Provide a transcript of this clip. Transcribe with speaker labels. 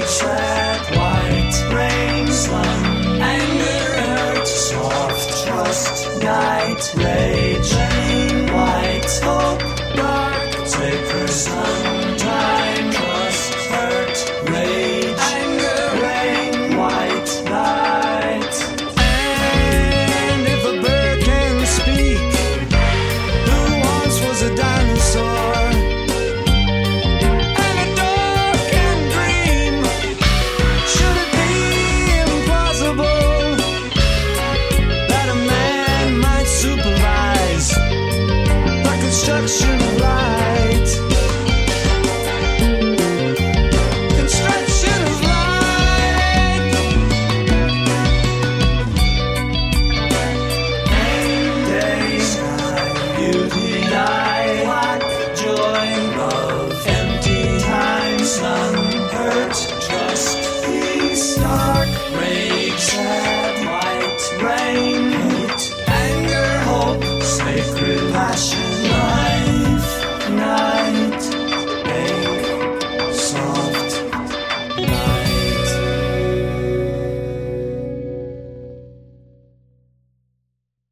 Speaker 1: sad, white, rain, sun, anger, hurt, soft, trust, night, rage, rain, white, hope, dark, sacred, sun, time, trust, hurt, rage, anger, rain, white, night. And if a bird can speak, who once was a dinosaur? And a dog can dream. Should it be impossible that a man might supervise the construction of light? Construction of light. Rain, day, sky, beauty, night, black, joy, love, empty time, sun, hurt, trust, peace, dark, rage, sad, white, rain, hate, anger, hope, sacred, passion, life, night.